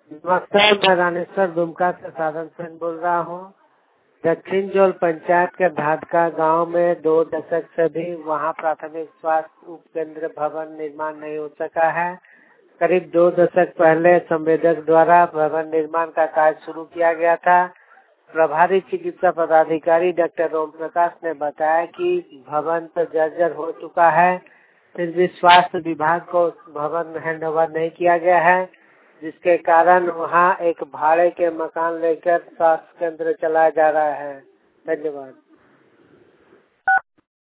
नमस्कार, मैं रानेश्वर दुमका से साधन सेन बोल रहा हूँ। दक्षिण जोल पंचायत के धादका गांव में 2 दशक से भी वहां प्राथमिक स्वास्थ्य उप केंद्र भवन निर्माण नहीं हो सका है। करीब 2 दशक पहले संवेदक द्वारा भवन निर्माण का कार्य शुरू किया गया था। प्रभारी चिकित्सा पदाधिकारी डॉक्टर ओम प्रकाश ने बताया कि भवन तो जर्जर हो चुका है, फिर भी स्वास्थ्य विभाग को भवन हैंडओवर नहीं किया गया है, जिसके कारण वहां एक भाड़े के मकान लेकर स्वास्थ्य केंद्र चलाया जा रहा है। धन्यवाद।